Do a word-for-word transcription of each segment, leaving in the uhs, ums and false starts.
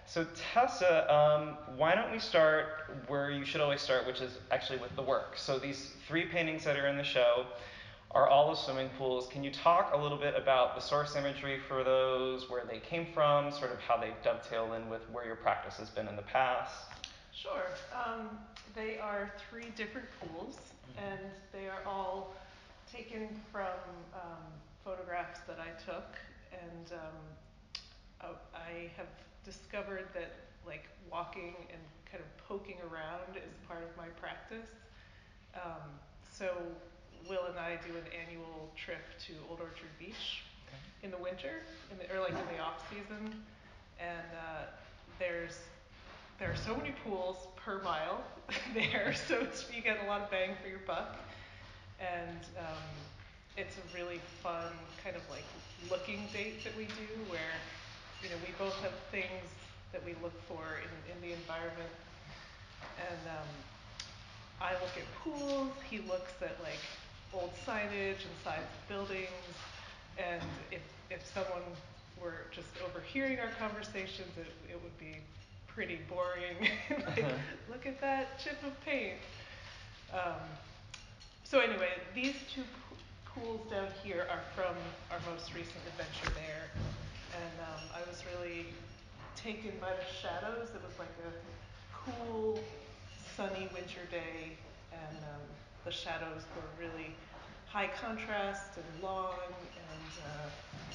So Tessa, um, why don't we start where you should always start, which is actually with the work. So these three paintings that are in the show are all of swimming pools. Can you talk a little bit about the source imagery for those, where they came from, sort of how they dovetail in with where your practice has been in the past? Sure. Um, they are three different pools, and they are all taken from um, photographs that I took, and um, uh, I have discovered that like walking and kind of poking around is part of my practice. Um, so Will and I do an annual trip to Old Orchard Beach in the winter, in the, or like in the off season, and uh, there's there are so many pools per mile there, so you get a lot of bang for your buck, and um, it's a really fun kind of like looking date that we do, where you know we both have things that we look for in, in the environment, and um, I look at pools, he looks at like old signage and sides of buildings, and if if someone were just overhearing our conversations, it, it would be pretty boring. Like, look at that chip of paint. Um, so anyway, these two p- pools down here are from our most recent adventure there, and um, I was really taken by the shadows. It was like a cool, sunny winter day, and um, the shadows were really high contrast and long and uh,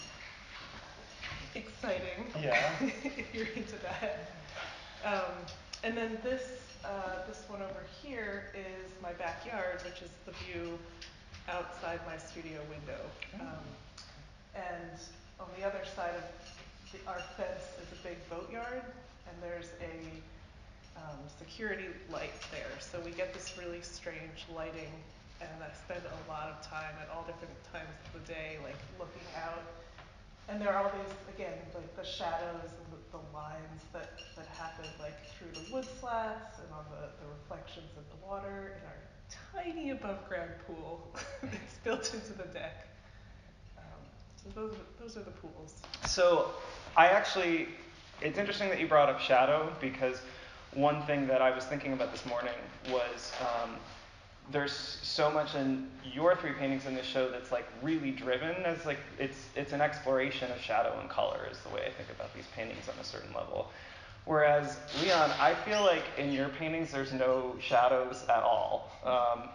exciting. Yeah. If you're into that. Um, and then this uh, this one over here is my backyard, which is the view outside my studio window. Um, and on the other side of the, our fence is a big boatyard, and there's a um, security light there. So we get this really strange lighting, and I spend a lot of time at all different times of the day, like looking out. And there are all these, again, like the shadows and the, the lines that, that happen like through the wood slats and on the, the reflections of the water in our tiny above ground pool that's built into the deck. Um, so those, those are the pools. So I actually, it's interesting that you brought up shadow, because one thing that I was thinking about this morning was um, there's so much in your three paintings in this show that's like really driven as like it's it's an exploration of shadow and color is the way I think about these paintings on a certain level. Whereas Leon, I feel like in your paintings there's no shadows at all, um,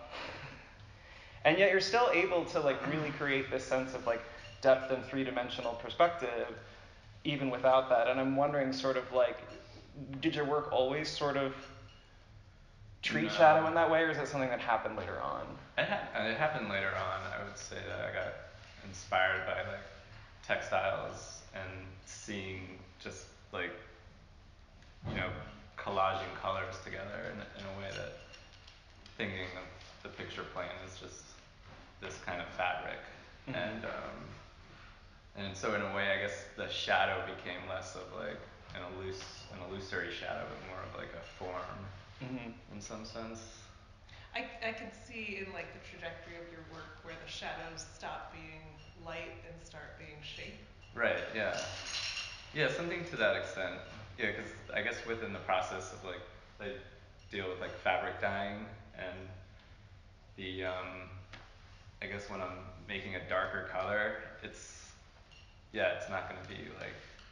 and yet you're still able to like really create this sense of like depth and three-dimensional perspective even without that. And I'm wondering sort of like, did your work always sort of treat No. shadow in that way, or is it something that happened later on? It, ha- it happened later on. I would say that I got inspired by like textiles and seeing just like, you know, collaging colors together in, in a way that thinking of the picture plane as just this kind of fabric. Mhm. And um, and so in a way, I guess the shadow became less of like an illus an illusory shadow, but more of like a form Mhm. in some sense. I, I can see in like the trajectory of your work where the shadows stop being light and start being shape. Right, yeah. Yeah, something to that extent. Yeah, because I guess within the process of like, I deal with like fabric dyeing, and the, um, I guess when I'm making a darker color, it's, yeah, it's not going to be like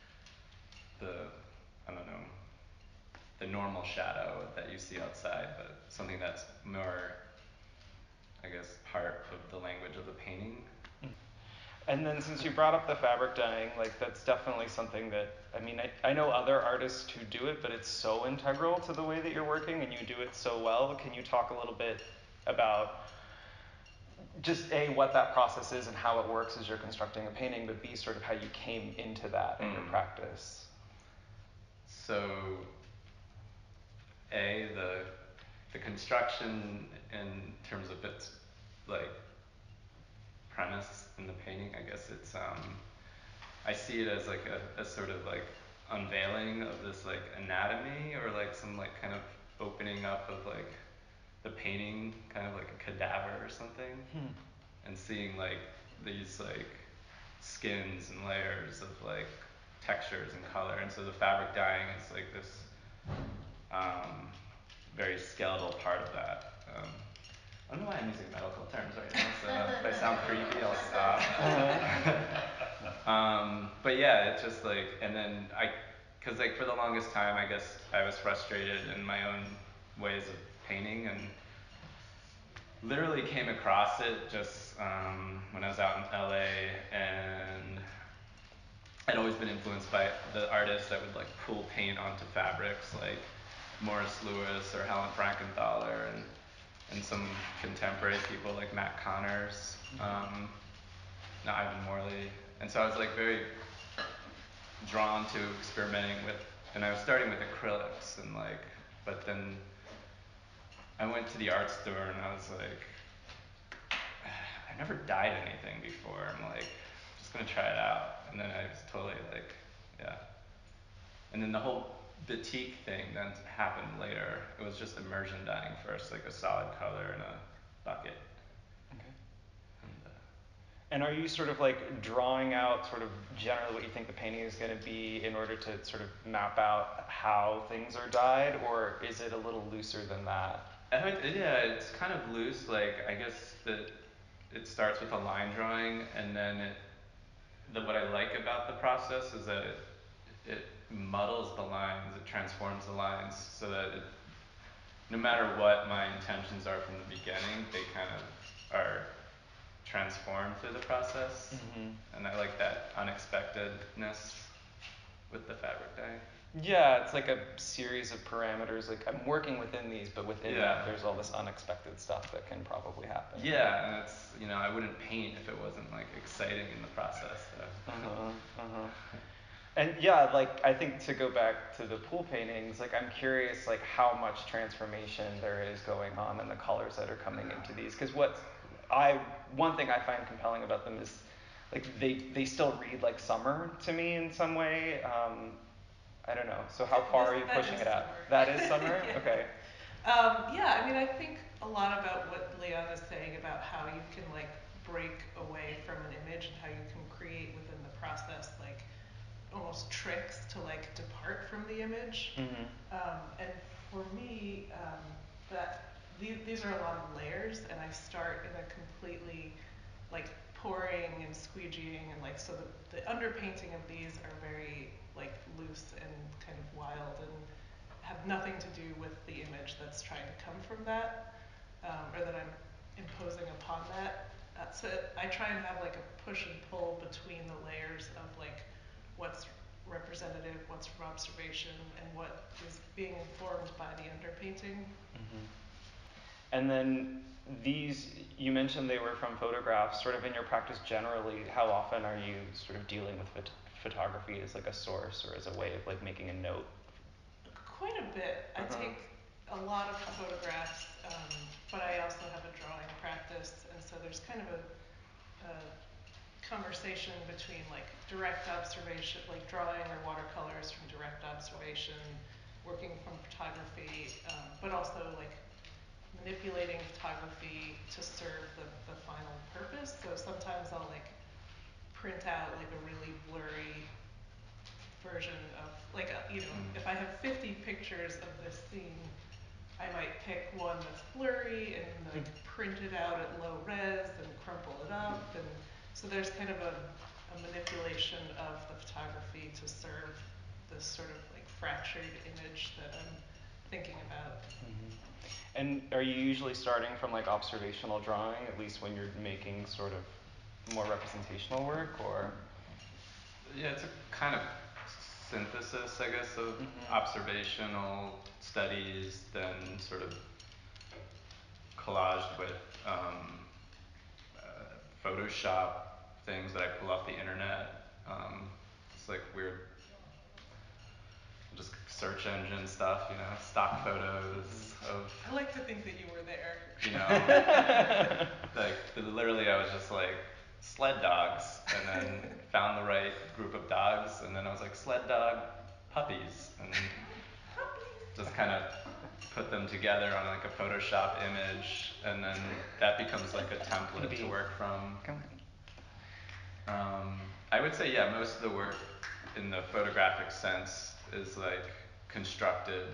the, I don't know, the normal shadow that you see outside, but something that's more, I guess, part of the language of the painting. And then since you brought up the fabric dyeing, like that's definitely something that, I mean, I, I know other artists who do it, but it's so integral to the way that you're working and you do it so well. Can you talk a little bit about just A, what that process is and how it works as you're constructing a painting, but B, sort of how you came into that in your Mm. practice? So, A, the the construction in terms of its like premise in the painting, I guess it's um I see it as like a, a sort of like unveiling of this like anatomy, or like some like kind of opening up of like the painting, kind of like a cadaver or something, Hmm. and seeing like these like skins and layers of like textures and color, and so the fabric dyeing is like this um, very skeletal part of that. Um, I don't know why I'm using medical terms right now, so if I sound creepy, I'll stop. um, but yeah, it's just like, and then I, cause like for the longest time, I guess I was frustrated in my own ways of painting, and literally came across it just um, when I was out in L A, and I'd always been influenced by the artists that would like pool paint onto fabrics, like Morris Louis or Helen Frankenthaler, and and some contemporary people like Matt Connors, um, Ivan Morley, and so I was like very drawn to experimenting with, and I was starting with acrylics, and like, but then I went to the art store and I was like, I've never dyed anything before. I'm like, just gonna try it out. And then I was totally like, yeah. And then the whole batik thing then happened later. It was just immersion dyeing first, like a solid color in a bucket. Okay. And, uh, And are you sort of like drawing out sort of generally what you think the painting is going to be in order to sort of map out how things are dyed, or is it a little looser than that? I mean, yeah, it's kind of loose. Like I guess that it starts with a line drawing, and then it, the, what I like about the process is that it it muddles the lines, it transforms the lines, so that it, no matter what my intentions are from the beginning, they kind of are transformed through the process. Mm-hmm. And I like that unexpectedness with the fabric dyeing. Yeah, it's like a series of parameters. Like I'm working within these, but within Yeah. that, there's all this unexpected stuff that can probably happen. Yeah, and it's, you know, I wouldn't paint if it wasn't like exciting in the process. So. Uh-huh, uh-huh. And yeah, like I think to go back to the pool paintings, like I'm curious like how much transformation there is going on in the colors that are coming into these. Because what I one thing I find compelling about them is like they they still read like summer to me in some way. Um, I don't know. So how far are you That pushing is it out? summer. That is summer? Yeah. Okay. Um, yeah, I mean, I think a lot about what Leon is saying about how you can like break away from an image and how you can create within the process like almost tricks to like depart from the image. Mm-hmm. Um, and for me, um, that these, these are a lot of layers, and I start in a completely like pouring and squeegeeing, and like so the, the underpainting of these are very like loose and kind of wild and have nothing to do with the image that's trying to come from that, um, or that I'm imposing upon that. Uh, so I try and have like a push and pull between the layers of like what's representative, what's from observation, and what is being informed by the underpainting. Mm-hmm. And then these, you mentioned they were from photographs. Sort of in your practice generally, how often are you sort of dealing with phot- photography as like a source or as a way of like making a note? Quite a bit. I Uh-huh. take a lot of photographs, um, but I also have a drawing practice, and so there's kind of a, a conversation between like direct observation, like drawing or watercolors from direct observation, working from photography, um, but also like manipulating photography to serve the, the final purpose. So sometimes I'll like print out like a really blurry version of like a, you know, if I have fifty pictures of this scene, I might pick one that's blurry and like print it out at low res and crumple it up, and so there's kind of a, a manipulation of the photography to serve this sort of like fractured image that I'm thinking about. Mm-hmm. And are you usually starting from like observational drawing, at least when you're making sort of more representational work, or? Yeah, it's a kind of synthesis, I guess, of Mm-hmm. observational studies, then sort of collaged with um, uh, Photoshop things that I pull off the internet. Um, it's like weird, just search engine stuff, you know, stock photos of. I like to think that you were there. You know, like literally, I was just like sled dogs, and then found the right group of dogs, and then I was like sled dog puppies, and just kind of put them together on like a Photoshop image, and then that becomes like a template to work from. Um, I would say, yeah, most of the work in the photographic sense is like constructed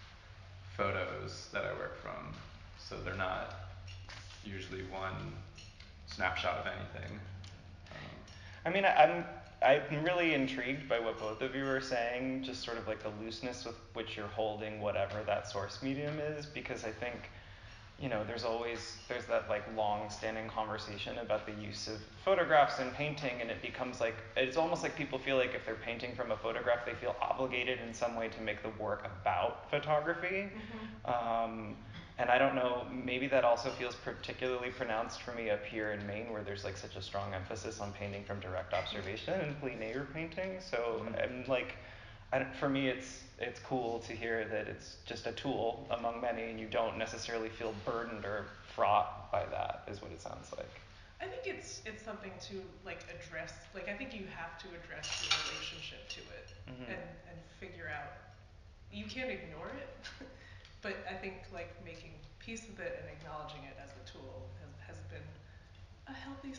photos that I work from. So they're not usually one snapshot of anything. Um, I mean, I'm I'm really intrigued by what both of you are saying, just sort of like the looseness with which you're holding whatever that source medium is, because I think, you know, there's always, there's that like long-standing conversation about the use of photographs in painting, and it becomes like, it's almost like people feel like if they're painting from a photograph, they feel obligated in some way to make the work about photography. Mm-hmm. Um, and I don't know, maybe that also feels particularly pronounced for me up here in Maine, where there's like such a strong emphasis on painting from direct observation and plein air painting. So mm-hmm. I'm like, I, for me, it's it's cool to hear that it's just a tool among many, and you don't necessarily feel burdened or fraught by that, is what it sounds like. I think it's it's something to like address. Like I think you have to address your relationship to it mm-hmm. and and figure out. You can't ignore it, but I think like making peace with it and acknowledging it as a tool has has been a healthy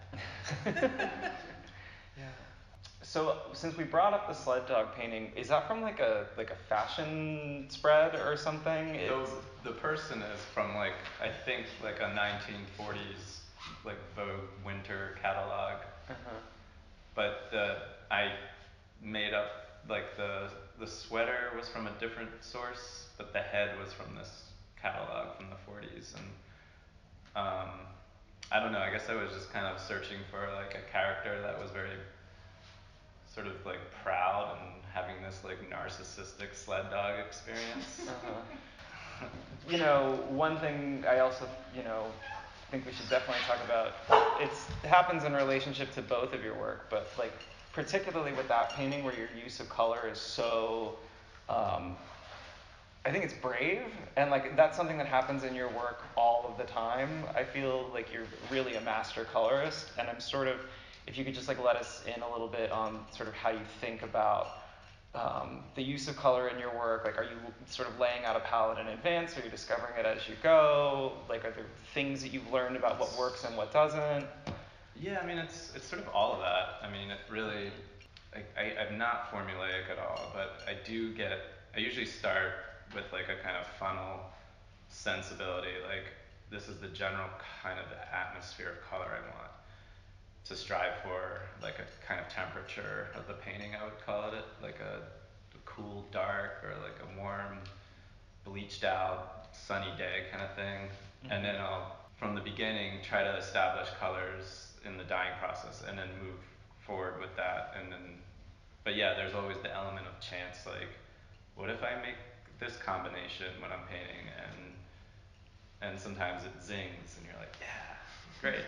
step. Yeah. So since we brought up the sled dog painting, is that from like a like a fashion spread or something? So the person is from like I think like a nineteen forties like Vogue winter catalog. Uh-huh. But the I made up like the the sweater was from a different source, but the head was from this catalog from the forties, and um, I don't know. I guess I was just kind of searching for like a character that was very sort of like proud and having this like narcissistic sled dog experience. Uh-huh. You know, one thing I also, you know, think we should definitely talk about, it's, it happens in relationship to both of your work, but like particularly with that painting where your use of color is so, um, I think it's brave, and like that's something that happens in your work all of the time. I feel like you're really a master colorist, and I'm sort of, if you could just like let us in a little bit on sort of how you think about um, the use of color in your work. Like, are you sort of laying out a palette in advance? Are you discovering it as you go? Like, are there things that you've learned about what works and what doesn't? Yeah, I mean, it's it's sort of all of that. I mean, it really, I, I, I'm not formulaic at all, but I do get, I usually start with like a kind of funnel sensibility. Like, this is the general kind of atmosphere of color I want to strive for, like a kind of temperature of the painting, I would call it, like a, a cool dark or like a warm bleached out sunny day kind of thing. Mm-hmm. And then I'll, from the beginning, try to establish colors in the dyeing process and then move forward with that. And then, but yeah, there's always the element of chance, like, what if I make this combination when I'm painting, and and sometimes it zings and you're like, yeah, great.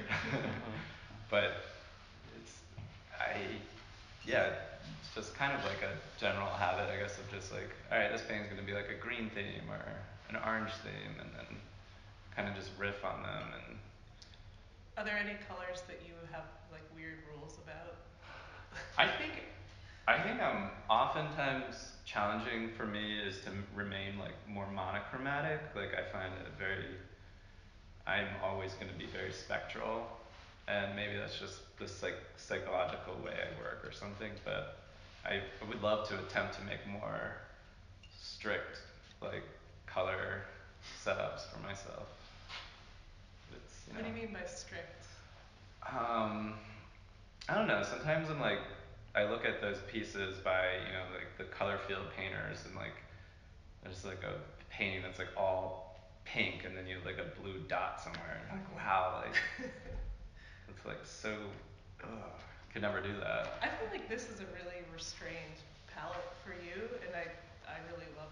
But it's, I, yeah, it's just kind of like a general habit, I guess, of just like, all right, this painting's gonna be like a green theme or an orange theme, and then kind of just riff on them. And are there any colors that you have like weird rules about? I think, I think I'm oftentimes challenging for me is to remain like more monochromatic. Like I find it very, I'm always going to be very spectral, and maybe that's just this like psychological way I work or something, but I, I would love to attempt to make more strict like color setups for myself. It's, you know, what do you mean by strict? Um, I don't know, sometimes I'm like, I look at those pieces by, you know, like the color field painters, and like there's like a painting that's like all pink and then you have like a blue dot somewhere, and you're like, wow, like it's like so, ugh, could never do that. I feel like this is a really restrained palette for you, and I I really love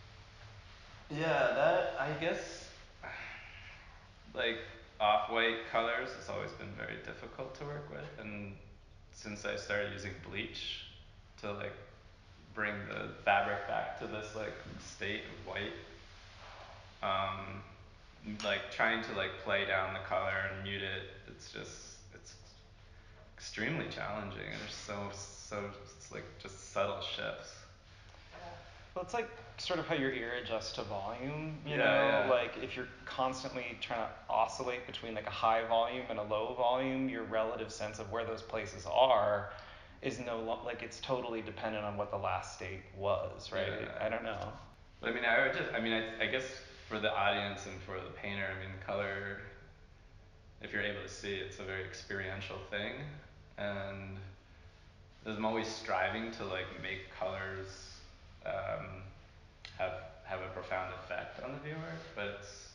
it. Yeah, that, I guess, like off-white colors has always been very difficult to work with, and since I started using bleach to like bring the fabric back to this like state of white, um, like trying to like play down the color and mute it, it's just, it's extremely challenging. There's so, so, it's like just subtle shifts. Well, it's like sort of how your ear adjusts to volume, you yeah, know, yeah. like if you're constantly trying to oscillate between like a high volume and a low volume, your relative sense of where those places are is no lo- like it's totally dependent on what the last state was, right? Yeah. I don't know. But I mean, I would just, I mean, I, I guess for the audience and for the painter, I mean, color, if you're able to see, it's a very experiential thing, and I'm always striving to like make colors um, have have a profound effect on the viewer. But it's,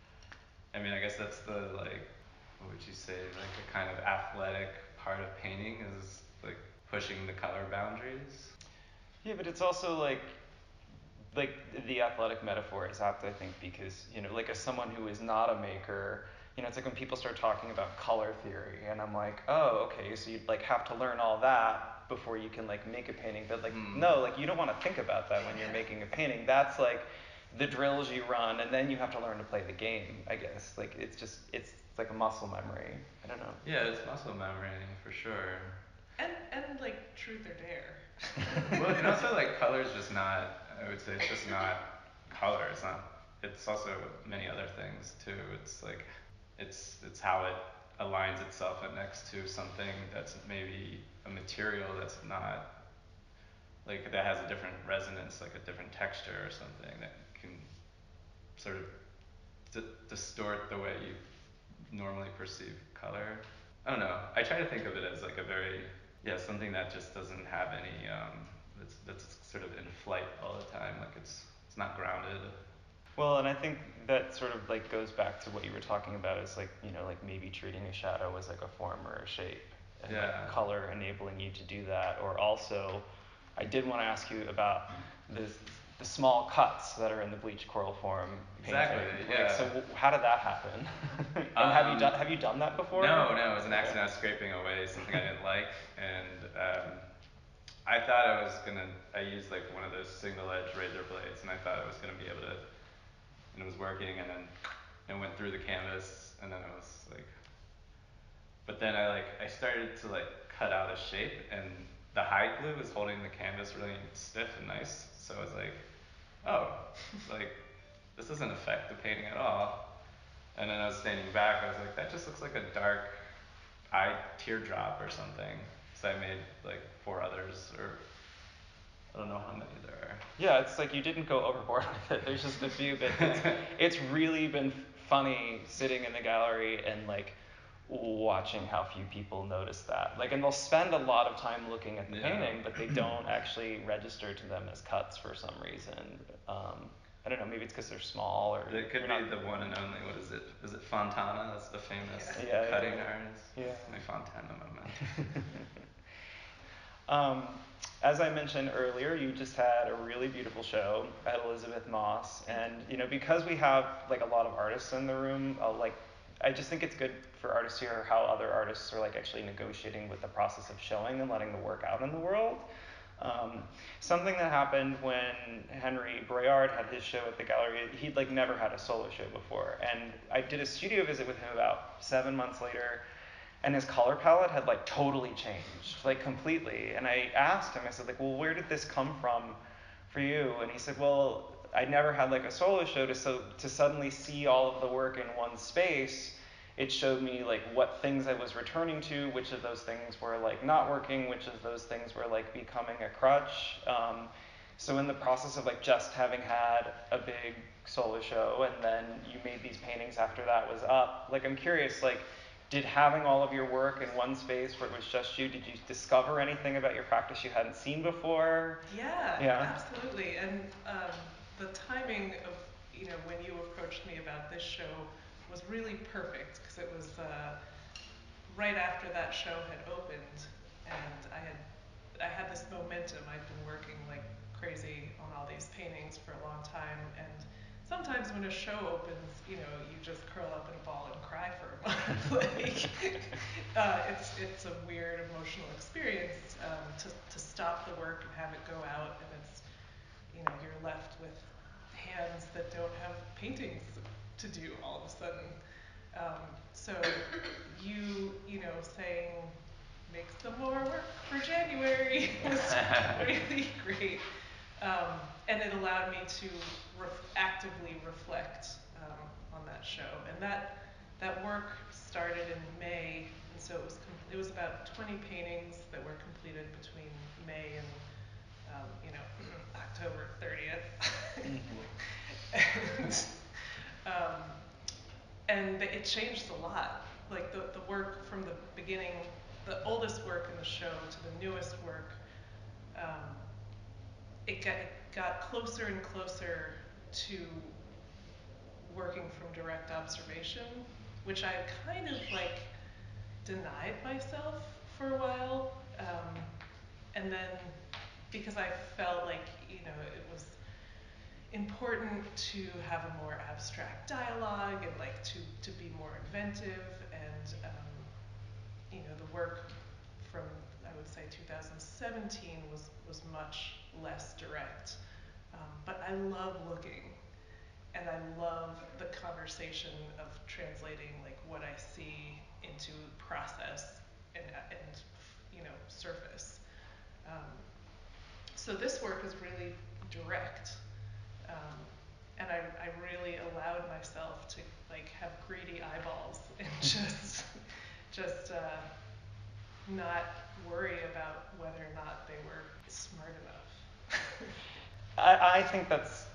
I mean, I guess that's the like, what would you say, like a kind of athletic part of painting is like pushing the color boundaries. Yeah, but it's also like like the athletic metaphor is apt, I think, because, you know, like as someone who is not a maker, you know, it's like when people start talking about color theory, and I'm like, oh, okay, so you'd like have to learn all that before you can like make a painting. But like, Mm. no, like you don't want to think about that when you're making a painting. That's like the drills you run, and then you have to learn to play the game, I guess. Like it's just, it's, it's like a muscle memory. I don't know. Yeah, it's muscle memory for sure. And and like truth or dare. Well, and also like color's just not, I would say it's just not color. It's not, it's also many other things too. It's like, it's it's how it aligns itself next to something that's maybe a material that's not, like that has a different resonance, like a different texture or something that can sort of d- distort the way you normally perceive color. I don't know. I try to think of it as like a very, yeah, something that just doesn't have any, um, that's, that's sort of in flight all the time. Like it's, it's not grounded. Well, and I think that sort of like goes back to what you were talking about, is like, you know, like maybe treating a shadow as like a form or a shape, and Yeah. like color enabling you to do that. Or also, I did want to ask you about the the small cuts that are in the bleached coral form painting. Exactly, Like, yeah. so w- how did that happen? and have you Um, done have you done that before? No, no, it was an Okay. accident. I was scraping away something I didn't like, and um, I thought I was gonna. I used like one of those single edge razor blades, and I thought I was gonna be able to, and it was working, and then it went through the canvas, and then it was like, but then I like I started to like cut out a shape, and the hide glue was holding the canvas really stiff and nice, so I was like, oh, like this doesn't affect the painting at all. And then I was standing back, I was like, that just looks like a dark eye teardrop or something. So I made like four others, or I don't know how many there are. Yeah, it's like you didn't go overboard with it. There's just a few bits. It's, it's really been funny sitting in the gallery and like watching how few people notice that. Like, and they'll spend a lot of time looking at the Yeah. painting, but they don't actually register to them as cuts for some reason. Um, I don't know, maybe it's because they're small, or It could be not... the one and only. What is it? Is it Fontana? That's the famous Yeah, cutting yeah. irons. Yeah. My Fontana moment. Um, as I mentioned earlier, you just had a really beautiful show at Elizabeth Moss, and you know, because we have like a lot of artists in the room, uh, like I just think it's good for artists to hear how other artists are like actually negotiating with the process of showing and letting the work out in the world. Um, something that happened when Henry Broyard had his show at the gallery, he'd like never had a solo show before, and I did a studio visit with him about seven months later. And his color palette had like totally changed, like completely. And I asked him, I said like, well, where did this come from for you? And he said, well, I never had like a solo show, to so to suddenly see all of the work in one space. It showed me like what things I was returning to, which of those things were like not working, which of those things were like becoming a crutch. Um, so in the process of like just having had a big solo show, and then you made these paintings after that was up, like I'm curious, like, did having all of your work in one space where it was just you, did you discover anything about your practice you hadn't seen before? Yeah, Yeah. absolutely. And um, the timing of, you know, when you approached me about this show was really perfect, because it was uh, right after that show had opened, and I had I had this momentum. I'd been working like crazy on all these paintings for a long time, and sometimes when a show opens, you know, you just curl up in a ball and cry for a month. like, uh, it's it's a weird emotional experience um, to to stop the work and have it go out, and it's, you know, you're left with hands that don't have paintings to do all of a sudden. Um, so you you know saying make some more work for January was really great. Um, and it allowed me to ref- actively reflect um, on that show. And that that work started in May and so it was com- it was about twenty paintings that were completed between May and um, you know October thirtieth. and um, and it changed a lot. Like the the work from the beginning, the oldest work in the show to the newest work, um, it got it got closer and closer to working from direct observation, which I kind of like denied myself for a while, um, and then because I felt like you know it was important to have a more abstract dialogue and like to to be more inventive, and um, you know the work from I would say two thousand seventeen was was much less direct, um, but I love looking. And I love the conversation of translating like what I see into process and, and you know, surface. Um, so this work is really direct. Um, and I, I really allowed myself to like have greedy eyeballs and just, just uh, not worry about whether or not they were smart enough. I, I think that's,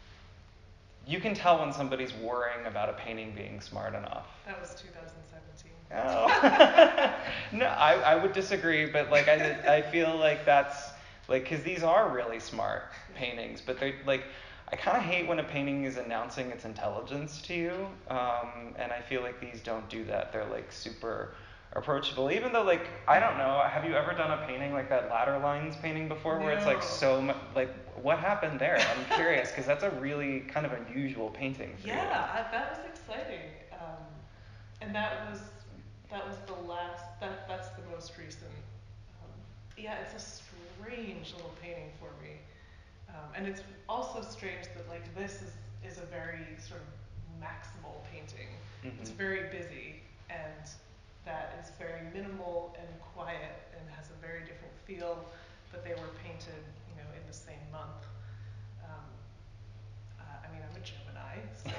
you can tell when somebody's worrying about a painting being smart enough. That was two thousand seventeen. Oh. No, I, I would disagree, but like I, I feel like that's, like, because these are really smart paintings, but they like, I kind of hate when a painting is announcing its intelligence to you, um, and I feel like these don't do that. They're like super approachable, even though like, I don't know, have you ever done a painting like that Ladder Lines painting before, where it's like No. so much, like, what happened there? I'm curious, because that's a really kind of unusual painting for you. Yeah, I, that was exciting, um, and that was that was the last. That that's the most recent. Um, yeah, it's a strange little painting for me, um, and it's also strange that like this is is a very sort of maximal painting. Mm-hmm. It's very busy, and that is very minimal and quiet and has a very different feel. But they were painted, you know, in the same month. Um, Uh, I mean, I'm a Gemini, so.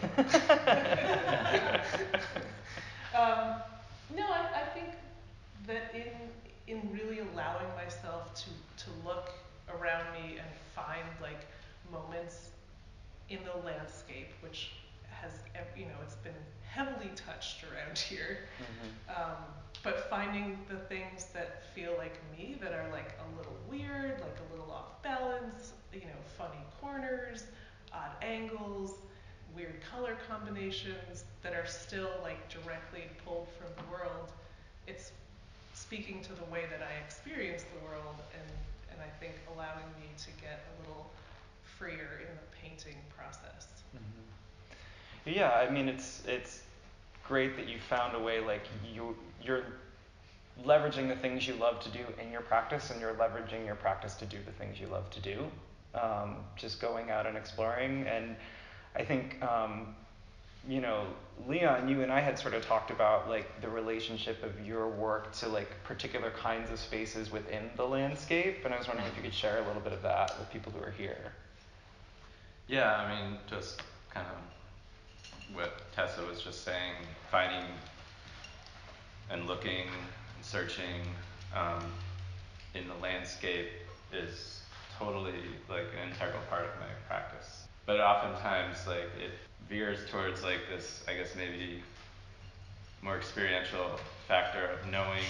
um, no, I, I think that in in really allowing myself to to look around me and find like moments in the landscape, which has ev- you know it's been heavily touched around here, Mm-hmm. um, but finding the things that feel like me, that are like a little weird, like a little off balance, you know, funny corners, odd angles, weird color combinations that are still like directly pulled from the world. It's speaking to the way that I experience the world, and, and I think allowing me to get a little freer in the painting process. Mm-hmm. Yeah, I mean, it's it's great that you found a way, like you you're leveraging the things you love to do in your practice, and you're leveraging your practice to do the things you love to do. Um, just going out and exploring. And I think, um, you know, Leon, you and I had sort of talked about like the relationship of your work to like particular kinds of spaces within the landscape. And I was wondering if you could share a little bit of that with people who are here. Yeah, I mean, just kind of what Tessa was just saying, finding and looking and searching um, in the landscape is totally like an integral part of my practice. But oftentimes, like, it veers towards like this, I guess maybe more experiential factor of knowing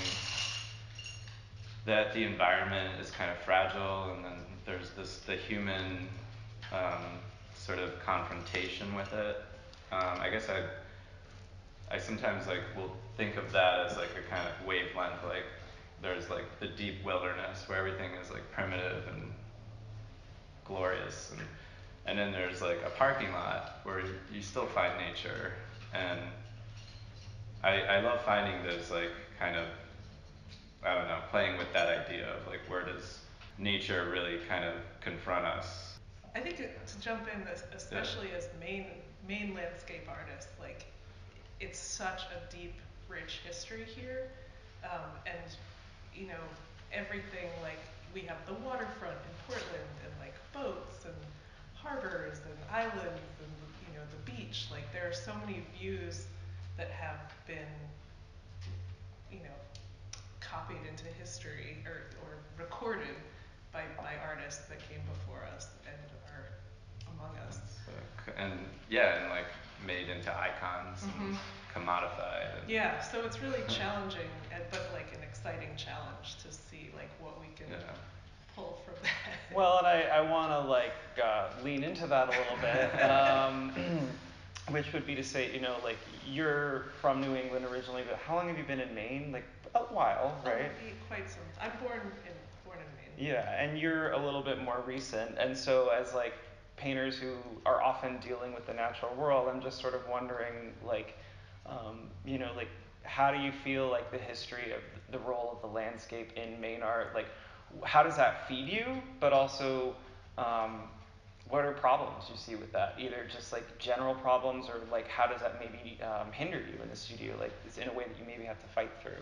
that the environment is kind of fragile, and then there's this the human um, sort of confrontation with it. Um, I guess I I sometimes like will think of that as like a kind of wavelength, like there's like the deep wilderness where everything is like primitive and glorious, and and then there's like a parking lot where you still find nature, and I I love finding those like kind of, I don't know, playing with that idea of like where does nature really kind of confront us. I think it, to jump in, especially yeah. as main main landscape artists, like it's such a deep, rich history here, um, and you know everything, like we have the waterfront in Portland, and like boats and harbors and islands, and you know the beach. Like there are so many views that have been you know, copied into history or, or recorded by, by artists that came before us and are among us. So, and yeah, and like made into icons Mm-hmm. and commodified. And yeah, so it's really challenging, and, but like an exciting challenge to see like what we can yeah. pull from that. Well, and I, I want to like uh, lean into that a little bit, um, which would be to say, you know, like you're from New England originally, but how long have you been in Maine? Like a while, right? Oh, quite some. I'm born in born in Maine. Yeah, and you're a little bit more recent, and so as like painters who are often dealing with the natural world, I'm just sort of wondering, like, um, you know, like how do you feel like the history of the role of the landscape in Maine art, like how does that feed you, but also um, what are problems you see with that? Either just like general problems, or like how does that maybe um, hinder you in the studio, like it's in a way that you maybe have to fight through?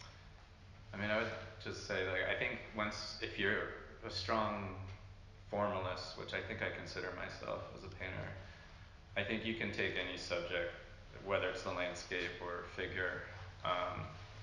I mean, I would just say, like, I think once, if you're a strong formalist, which I think I consider myself as a painter, I think you can take any subject, whether it's the landscape or figure, um,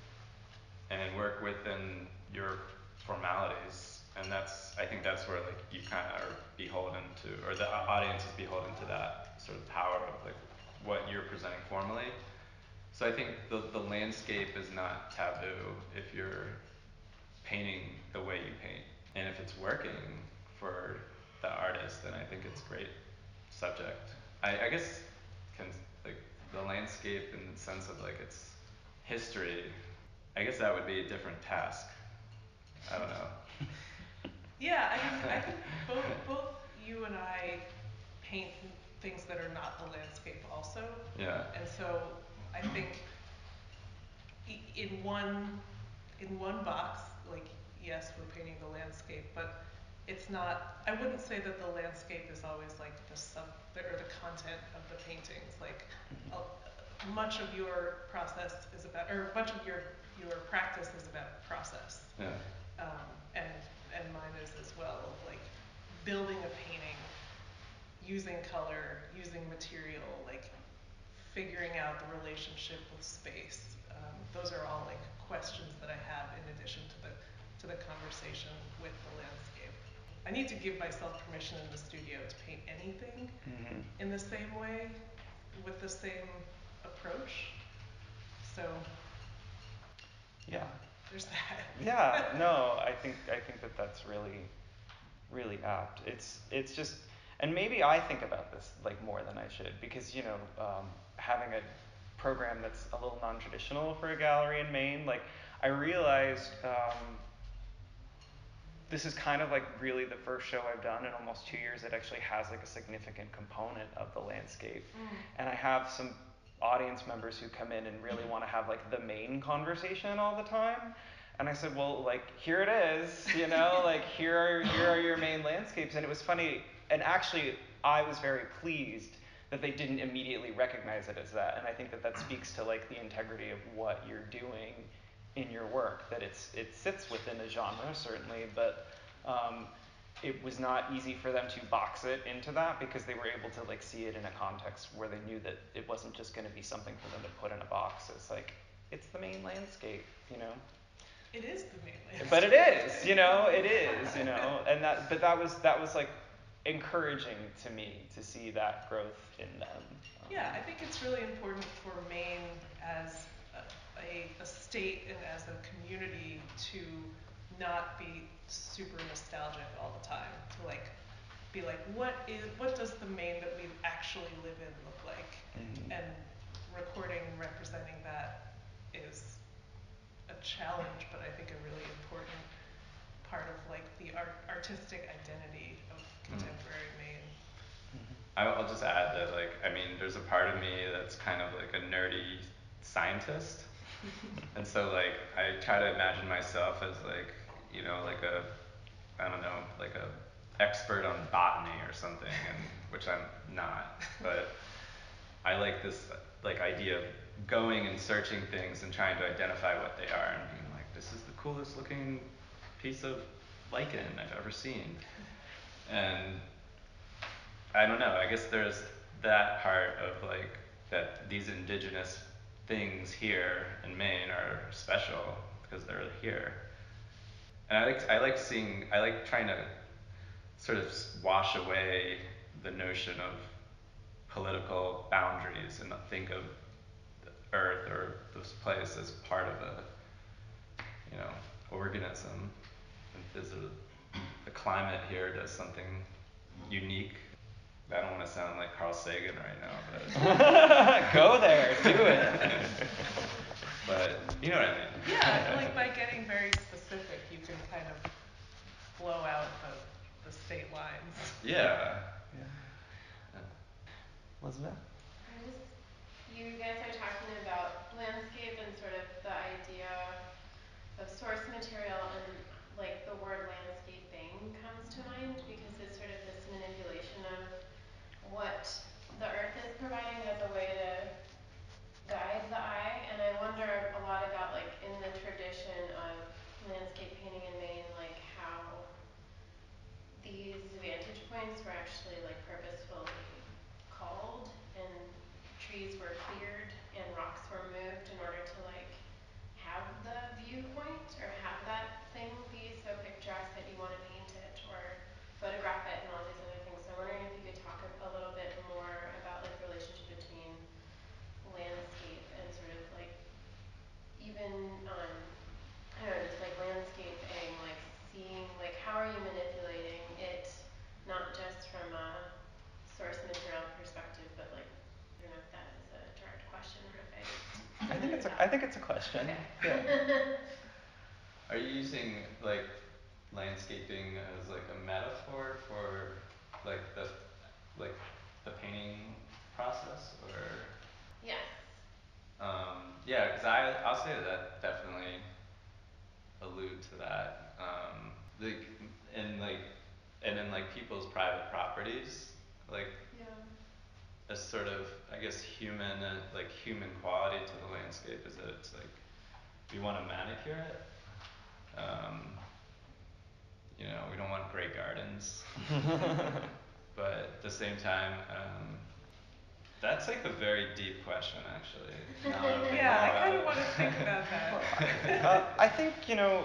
and work within your formalities. And that's, I think that's where like you kind of are beholden to, or the audience is beholden to that sort of power of like what you're presenting formally. So I think the, the landscape is not taboo if you're painting the way you paint. And if it's working for the artist, then I think it's a great subject. I, I guess can, like the landscape in the sense of like its history, I guess that would be a different task. I don't know. Yeah, I mean, I think both both you and I paint things that are not the landscape also. Yeah. And so I think i- in one in one box, like yes, we're painting the landscape, but it's not. I wouldn't say that the landscape is always like the sub or the content of the paintings. Like uh, much of your process is about, or much of your your practice is about process. Yeah. Um, and and mine is as well, of like building a painting, using color, using material, like figuring out the relationship with space. Um, those are all like questions that I have in addition to the to the conversation with the landscape. I need to give myself permission in the studio to paint anything Mm-hmm. in the same way, with the same approach. So Yeah. there's that. Yeah, no, I think I think that that's really, really apt. It's it's just, and maybe I think about this like more than I should, because you know, um, having a program that's a little non-traditional for a gallery in Maine, like I realized um, this is kind of like really the first show I've done in almost two years that actually has like a significant component of the landscape, Mm. and I have some audience members who come in and really want to have like the main conversation all the time. And I said, well, like here it is, you know, like here are here are your main landscapes. And it was funny, and actually I was very pleased that they didn't immediately recognize it as that. And I think that that speaks to like the integrity of what you're doing in your work, that it's it sits within a genre certainly, but um, it was not easy for them to box it into that, because they were able to like see it in a context where they knew that it wasn't just going to be something for them to put in a box. It's like it's the main landscape, you know. It is the main landscape. But it is, you know, it is, you know, and that but that was that was like encouraging to me to see that growth in them. Um, Yeah, I think it's really important for Maine as a, a, a state and as a community to not be super nostalgic all the time. To like be like, what is what does the Maine that we actually live in look like? mhm. And recording and representing that is a challenge, but I think a really important part of like the art, artistic identity of contemporary Maine. I- I'll just add that, like, I mean, there's a part of me that's kind of like a nerdy scientist, and so like I try to imagine myself as like, you know, like a, I don't know, like a expert on botany or something, and which I'm not, but I like this like idea of going and searching things and trying to identify what they are and being like, this is the coolest looking piece of lichen I've ever seen, and I don't know, I guess there's that part of like that these indigenous things here in Maine are special because they're here. And I like I like seeing I like trying to sort of wash away the notion of political boundaries and not think of the Earth or this place as part of a, you know, organism. And there's a, the climate here does something unique. I don't want to sound like Carl Sagan right now, but go there, do it. But you know what I mean. Yeah, like by getting very specific, you can kind of blow out the, the state lines. Yeah. Yeah. Elizabeth? I'm just, you guys are talking about landscape and sort of the idea of source material, and like the word landscaping comes to mind because it's sort of this manipulation of what the earth is providing as a way to guide the eye. And I wonder a lot about, like, in the tradition of landscape painting in Maine, like how these vantage points were actually like purposefully called, and trees were cleared and rocks were moved in order to like have the viewpoint or have that thing be so picturesque that you want to paint it or photograph it and all these other things. So I'm wondering if you could talk a, a little bit more about like the relationship between landscape and sort of like even um I don't know, just like landscaping, like seeing, like how are you manipulating it, not just from a source material perspective, but like, I don't know if that is a direct question or if I I think it's a, that. I think it's a question. Okay. Yeah. Are you using like landscaping as like a metaphor for like the like the painting process, or? Yes. Um, yeah, because I I'll say that definitely allude to that. Um, like in like and in like people's private properties, like Yeah. a sort of I guess human uh, like human quality to the landscape is that it's like we want to manicure it. Um, you know, we don't want great gardens, but at the same time, um, that's like a very deep question, actually. Now that I'm thinking Yeah, I about kind it. of want to think about that. uh, I think, you know,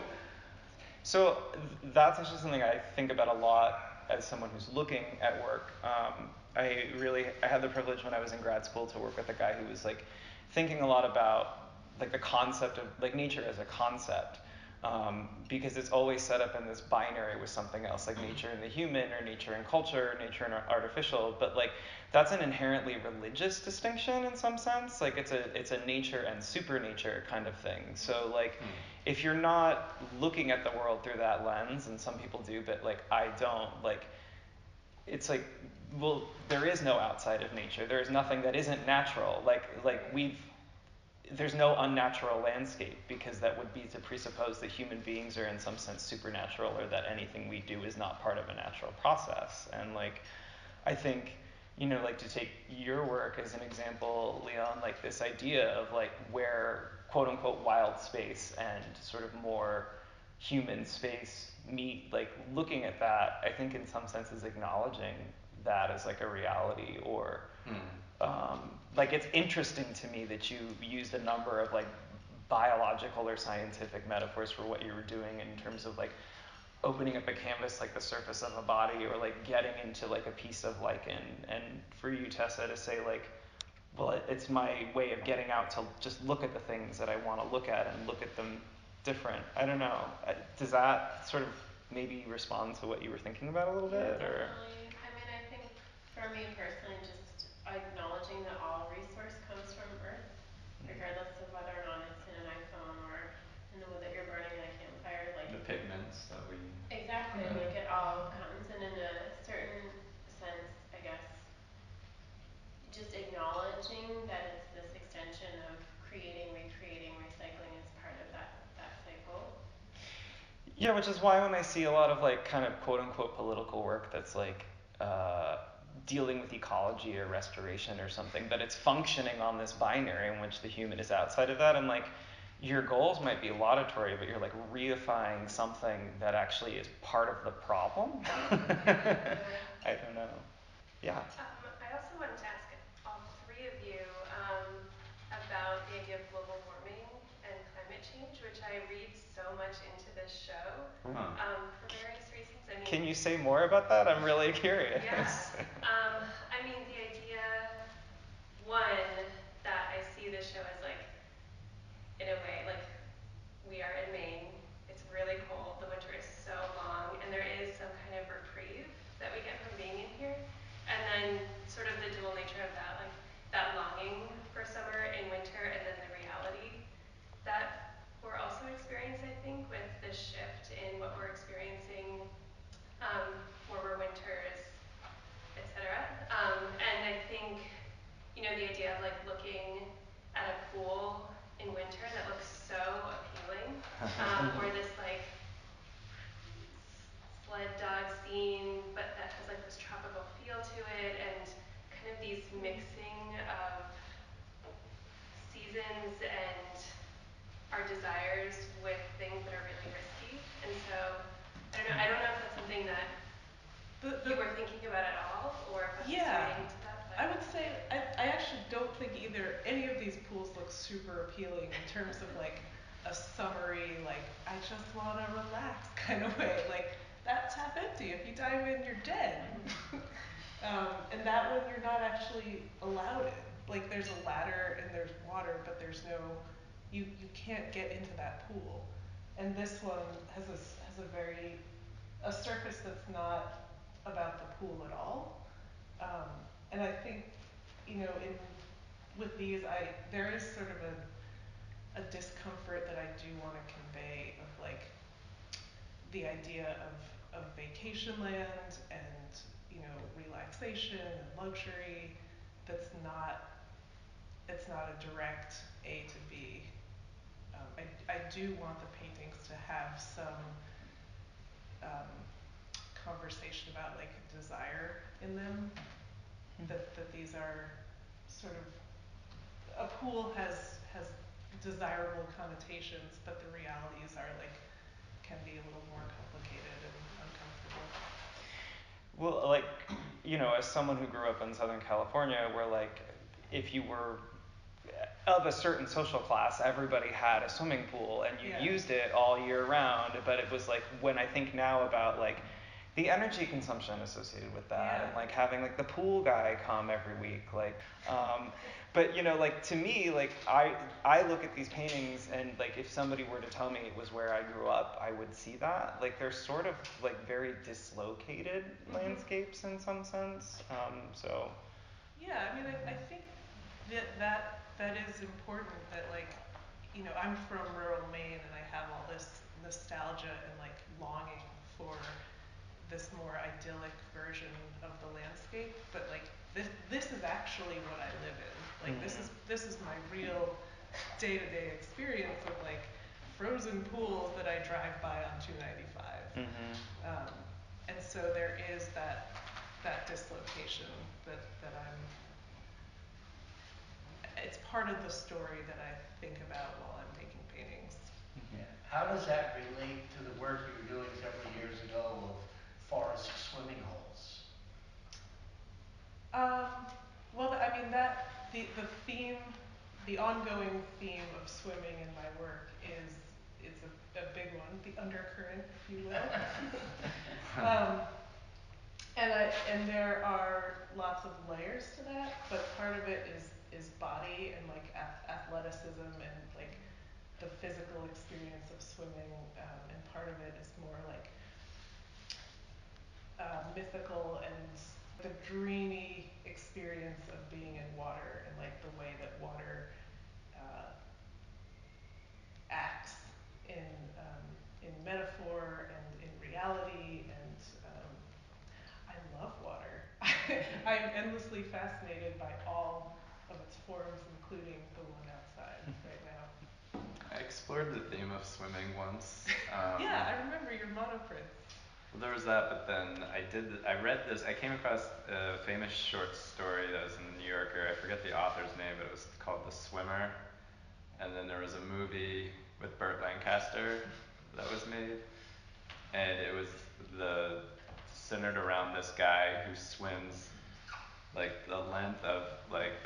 so th- that's actually something I think about a lot as someone who's looking at work. Um, I really, I had the privilege when I was in grad school to work with a guy who was like thinking a lot about like the concept of like nature as a concept. Um, because it's always set up in this binary with something else, like nature and the human, or nature and culture, nature and artificial. But like that's an inherently religious distinction in some sense. Like it's a it's a nature and supernature kind of thing. So like Hmm. if you're not looking at the world through that lens, and some people do, but like I don't, like it's like, well, there is no outside of nature. There is nothing that isn't natural. Like like we've there's no unnatural landscape, because that would be to presuppose that human beings are in some sense supernatural, or that anything we do is not part of a natural process. And like, I think, you know, like to take your work as an example, Leon, like this idea of like where quote unquote wild space and sort of more human space meet, like looking at that, I think in some sense is acknowledging that as like a reality, or Hmm. Um, like it's interesting to me that you used a number of like biological or scientific metaphors for what you were doing in terms of like opening up a canvas like the surface of a body, or like getting into like a piece of lichen. And for you, Tessa, to say like, well, it, it's my way of getting out to just look at the things that I want to look at and look at them different. I don't know. Does that sort of maybe respond to what you were thinking about a little Yeah, bit, or? definitely. I mean, I think for me personally, just acknowledging that all resource comes from Earth, regardless of whether or not it's in an iPhone or in the wood that you're burning in a campfire. Like The pigments that we. exactly, Yeah. like it all comes, and in a certain sense, I guess, just acknowledging that it's this extension of creating, recreating, recycling is part of that that cycle. Yeah, which is why when I see a lot of like kind of quote unquote political work that's like uh, dealing with ecology or restoration or something, but it's functioning on this binary in which the human is outside of that, I'm like, your goals might be laudatory, but you're like reifying something that actually is part of the problem. I don't know. Yeah. Um, I also wanted to ask all three of you um, about the idea change, which I read so much into this show, Huh. um, for various reasons. I mean, Can you say more about that? I'm really curious. yeah. Um, I mean, the idea, one, that I see this show as like, in a way, like, we are in Maine, it's really cold, the winter is so long, and there is some kind of reprieve that we get from being in here. And then sort of the dual nature of that, like that longing for summer and winter, and then the reality that we're also experiencing, I think, with the shift in what we're experiencing, um, warmer winters, et cetera. Um, and I think, you know, the idea of like looking at a pool in winter that looks so appealing, um, or this like sled dog scene, but that has like this tropical feel to it, and kind of these mixing of seasons and our desires with things that are really risky. And so I don't know. I don't know if that's something that The, the, you were thinking about at all, or if I'm just yeah, reading into that. But I would say I, I actually don't think either any of these pools look super appealing in terms of like a summery, like I just want to relax kind of way. Like that's half empty. If you dive in, you're dead. um, and that one you're not actually allowed in. Like there's a ladder and there's water, but there's no, you you can't get into that pool. And this one has a s- has a very a surface that's not about the pool at all. Um, and I think, you know, in with these, I there is sort of a, a discomfort that I do want to convey of like the idea of, of vacation land and, you know, relaxation and luxury that's not it's not a direct A to B. Um, I, I do want the paintings to have some um, conversation about like desire in them. That that these are sort of a pool has has desirable connotations, but the realities are like can be a little more complicated and uncomfortable. Well, like, you know, as someone who grew up in Southern California, where like, if you were of a certain social class, everybody had a swimming pool and you Yeah. used it all year round. But it was like when I think now about like the energy consumption associated with that, Yeah. and like having like the pool guy come every week, like, um, but you know, like to me, like I I look at these paintings and like if somebody were to tell me it was where I grew up, I would see that. Like they're sort of like very dislocated Mm-hmm. landscapes in some sense. Um, so. Yeah, I mean, I, I think that that that is important. That like, you know, I'm from rural Maine and I have all this nostalgia and like longing for this more idyllic version of the landscape, but like this this is actually what I live in. Like mm-hmm. this is this is my real day-to-day experience of like frozen pools that I drive by on two ninety-five. Mm-hmm. Um, and so there is that that dislocation that that I'm. It's part of the story that I think about while I'm making paintings. Yeah. How does that relate to the work you were doing several years ago of forest swimming holes? Um, well, I mean that the the theme, the ongoing theme of swimming in my work is is a, a big one, the undercurrent, if you will. um, and I and there are lots of layers to that, but part of it is is body and like ath- athleticism and like the physical experience of swimming, um, and part of it is more like uh, mythical and the dreamy experience of being in water and like the way that water uh, acts in um, in metaphor and in reality. And um, I love water. I am endlessly fascinated by all of its forms, including the one outside right now. I explored the theme of swimming once. Um, yeah, I remember your monoprints. Well, there was that, but then I did. I read this. I came across a famous short story that was in the New Yorker. I forget the author's name, but it was called The Swimmer. And then there was a movie with Burt Lancaster that was made, and it was the centered around this guy who swims like the length of like this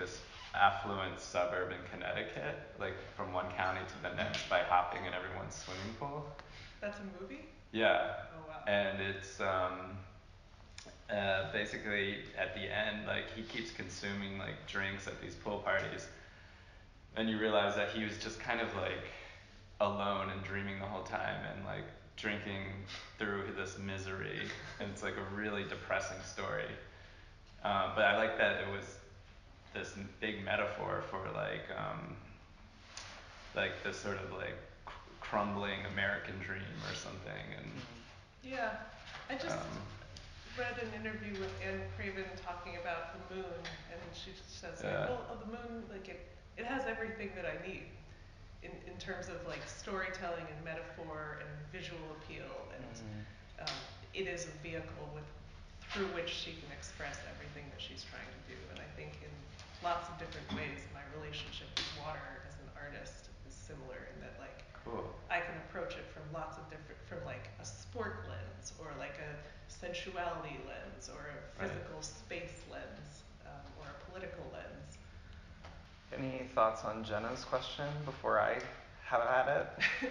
affluent suburb in Connecticut, like from one county to the next by hopping in everyone's swimming pool. That's a movie? Yeah. Oh wow. And it's um uh basically at the end, like he keeps consuming like drinks at these pool parties, and you realize that he was just kind of like alone and dreaming the whole time and like drinking through this misery, and it's like a really depressing story. Um, but I like that it was this big metaphor for like um, like this sort of like cr- crumbling American dream or something, and Yeah, I just um, read an interview with Anne Craven talking about the moon, and she says like, Yeah. well, oh, the moon, like it, it has everything that I need in, in terms of like storytelling and metaphor and visual appeal, and Mm. um, it is a vehicle with through which she can express everything that she's trying to do. And I think in lots of different ways, my relationship with water as an artist is similar in that like cool. I can approach it from lots of different, from like a sport lens or like a sensuality lens or a physical Right. space lens um, or a political lens. Any thoughts on Jenna's question before I have at it?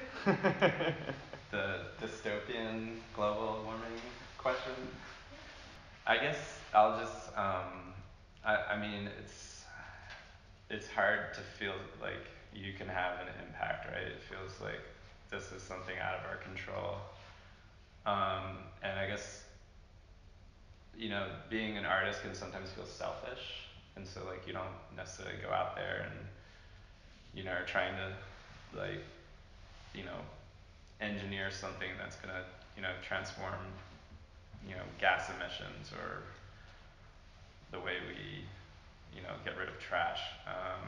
The dystopian global warming question. I guess I'll just um, I, I mean it's it's hard to feel like you can have an impact, right? It feels like this is something out of our control. Um, and I guess, you know, being an artist can sometimes feel selfish, and so like you don't necessarily go out there and, you know, are trying to like, you know, engineer something that's gonna, you know, transform, you know, gas emissions or the way we, you know, get rid of trash. Um,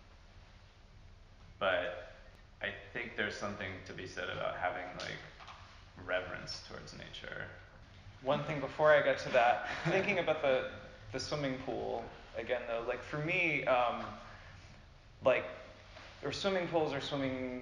but I think there's something to be said about having like reverence towards nature. One thing before I get to that, thinking about the the swimming pool again though, like for me, um, like or swimming pools or swimming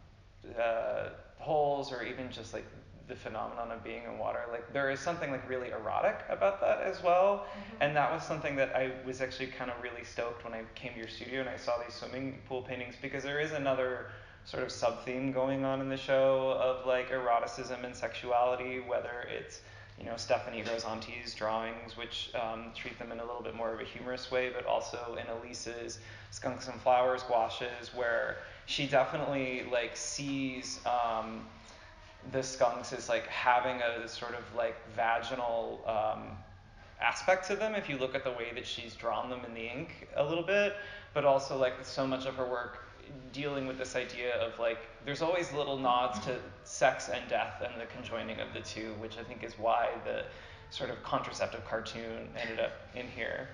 uh, holes or even just like the phenomenon of being in water, like there is something like really erotic about that as well. Mm-hmm. And that was something that I was actually kind of really stoked when I came to your studio and I saw these swimming pool paintings, because there is another sort of sub-theme going on in the show of like eroticism and sexuality, whether it's, you know, Stephanie Grosanti's drawings, which um, treat them in a little bit more of a humorous way, but also in Elise's Skunks and Flowers gouaches, where she definitely like sees um, the skunks as like having a sort of like vaginal um, aspect to them if you look at the way that she's drawn them in the ink a little bit, but also like so much of her work dealing with this idea of like there's always little nods to sex and death and the conjoining of the two, which I think is why the sort of contraceptive cartoon ended up in here.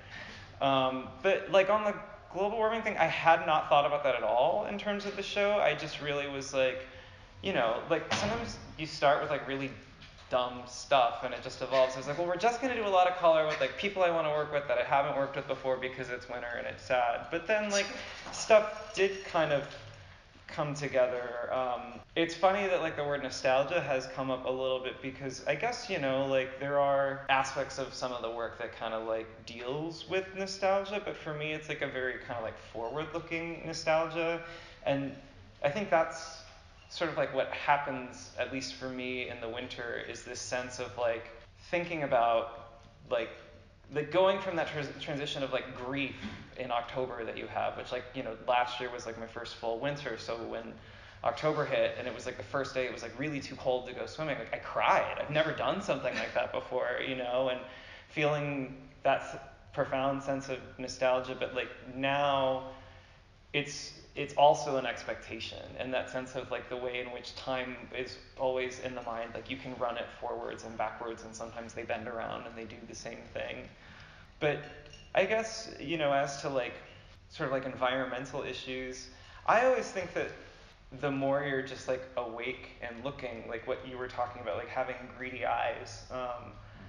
Um, but like on the global warming thing, I had not thought about that at all in terms of the show. I just really was like, you know, like sometimes you start with like really dumb stuff and it just evolves. I was like, well, we're just going to do a lot of color with like people I want to work with that I haven't worked with before because it's winter and it's sad. But then like stuff did kind of come together. Um, it's funny that like the word nostalgia has come up a little bit because I guess, you know, like there are aspects of some of the work that kind of like deals with nostalgia, but for me it's like a very kind of like forward-looking nostalgia. And I think that's sort of like what happens, at least for me in the winter, is this sense of like thinking about like like going from that trans- transition of like grief in October that you have, which like, you know, last year was like my first full winter, so when October hit and it was like the first day it was like really too cold to go swimming, like I cried. I've never done something like that before, you know, and feeling that s- profound sense of nostalgia, but like now it's it's also an expectation, and that sense of like the way in which time is always in the mind, like you can run it forwards and backwards and sometimes they bend around and they do the same thing. But I guess, you know, as to like sort of like environmental issues, I always think that the more you're just like awake and looking, like what you were talking about, like having greedy eyes, um,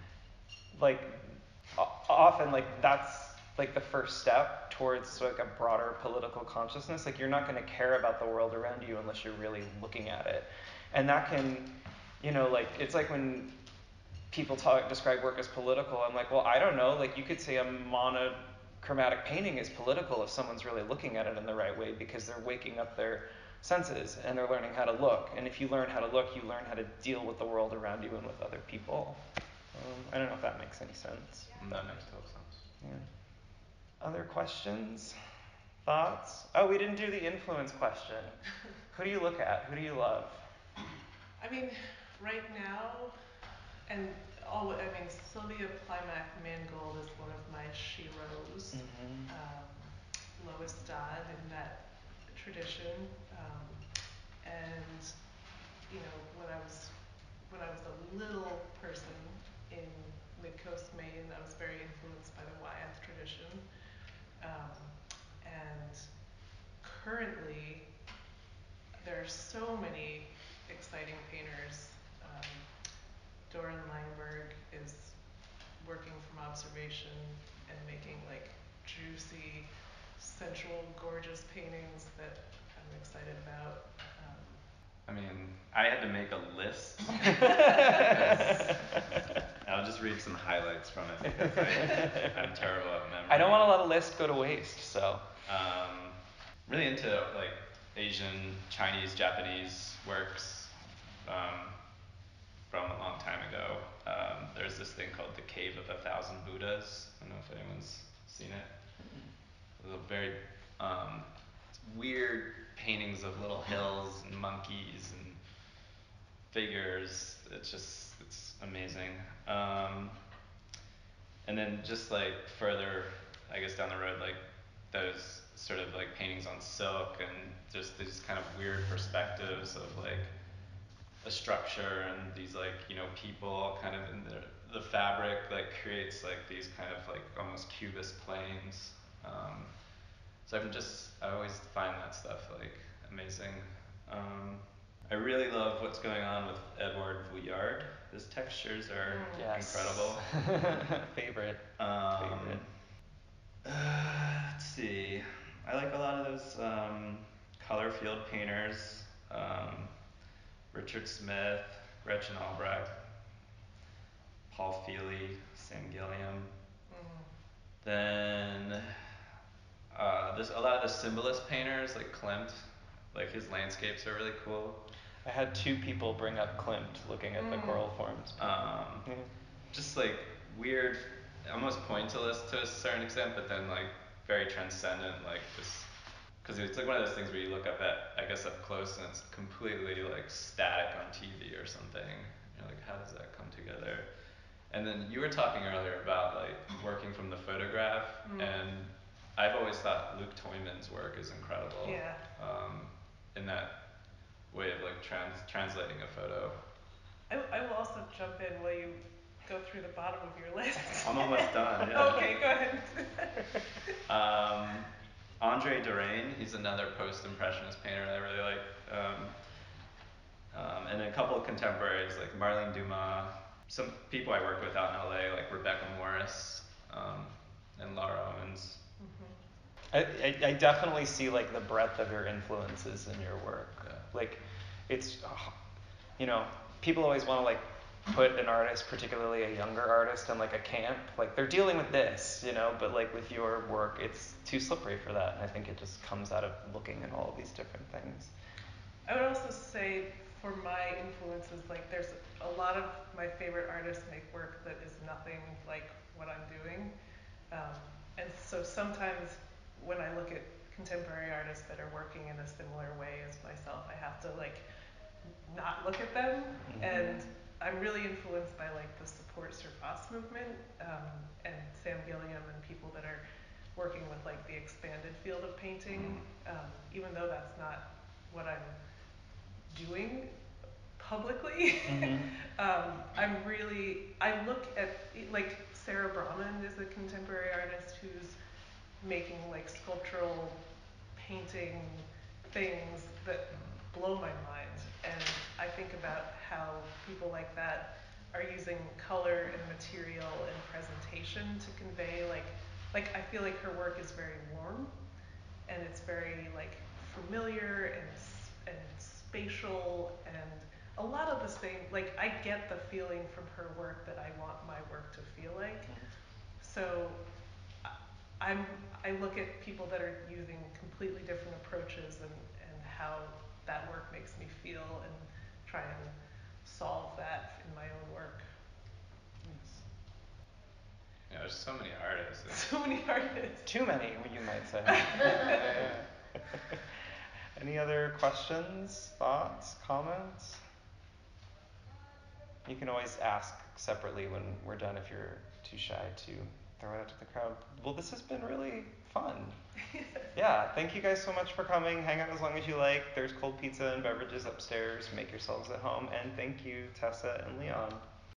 like o- often like that's like the first step towards like a broader political consciousness. Like you're not going to care about the world around you unless you're really looking at it. And that can, you know, like it's like when people talk describe work as political, I'm like, well, I don't know, like you could say a chromatic painting is political if someone's really looking at it in the right way, because they're waking up their senses and they're learning how to look. And if you learn how to look, you learn how to deal with the world around you and with other people. Um, I don't know if that makes any sense. That makes total sense. Yeah. Other questions? Thoughts? Oh, we didn't do the influence question. Who do you look at? Who do you love? I mean, right now, and all, I mean, Sylvia Plymack Mangold is one of my sheroes. Mm-hmm. Um, Lois Dodd in that tradition. Um, and, you know, when I was when I was a little person in Mid-Coast, Maine, I was very influenced by the Wyeth tradition. Um, and currently, there are so many exciting painters. Um, Doran Langberg is working from observation and making like juicy, sensual, gorgeous paintings that I'm excited about. Um, I mean, I had to make a list. I'll just read some highlights from it because I, I'm terrible at memory. I don't want to let a list go to waste, so. Um, really into like Asian, Chinese, Japanese works um, from a long time ago. Um, there's this thing called the Cave of a Thousand Buddhas. I don't know if anyone's seen it. It's a very um, weird paintings of little hills and monkeys and figures. It's just, it's amazing. Um, and then just like further, I guess down the road, like those sort of like paintings on silk and just these kind of weird perspectives of like a structure and these like, you know, people kind of in the, the fabric like creates like these kind of like almost cubist planes. Um, so I'm just, I always find that stuff like amazing. Um, I really love what's going on with Edouard Vuillard. His textures are Yes. incredible. Favorite. Um, Favorite. Uh, let's see. I like a lot of those um, color field painters. Um, Richard Smith, Gretchen Albrecht, Paul Feely, Sam Gilliam. mm. Then uh, there's a lot of the symbolist painters like Klimt. Like his landscapes are really cool. I had two people bring up Klimt looking at the Mm. coral forms. Um, Yeah. just like weird, almost pointillist to a certain extent, but then like very transcendent, like just because it's like one of those things where you look up at, I guess up close and it's completely like static on T V or something. You're like, how does that come together? And then you were talking earlier about like working from the photograph, Mm. and I've always thought Luc Tuymans' work is incredible. Yeah. Um, in that way of like trans translating a photo. I, I will also jump in while you go through the bottom of your list. I'm almost done. Yeah. Okay, go ahead. um, Andre Derain, he's another post-impressionist painter that I really like. Um, um, and a couple of contemporaries like Marlene Dumas, some people I work with out in L A like Rebecca Morris um, and Laura Owens. Mm-hmm. I, I, I definitely see like the breadth of your influences in your work. Yeah. Like, it's, you know, people always want to like put an artist, particularly a younger artist, in like a camp. Like they're dealing with this, you know, but like with your work, it's too slippery for that. And I think it just comes out of looking at all of these different things. I would also say for my influences, like there's a lot of my favorite artists make work that is nothing like what I'm doing. Um, and so sometimes when I look at contemporary artists that are working in a similar way as myself, I have to like not look at them. Mm-hmm. And I'm really influenced by like the support surface movement um, and Sam Gilliam and people that are working with like the expanded field of painting, um, even though that's not what I'm doing publicly. Mm-hmm. um, I'm really, I look at, like Sarah Brahman is a contemporary artist who's making like sculptural painting things that blow my mind. And I think about how people like that are using color and material and presentation to convey like, like I feel like her work is very warm and it's very like familiar and and spatial and a lot of the same, like I get the feeling from her work that I want my work to feel like. So I'm, I look at people that are using completely different approaches and, and how that work makes me feel and try and solve that in my own work. Yeah, there's so many artists. So many artists. Too many, you might say. Yeah. Any other questions, thoughts, comments? You can always ask separately when we're done if you're too shy to throw it out to the crowd. Well, this has been really fun. Yeah, thank you guys so much for coming. Hang out as long as you like. There's cold pizza and beverages upstairs. Make yourselves at home. And thank you, Tessa and Leon.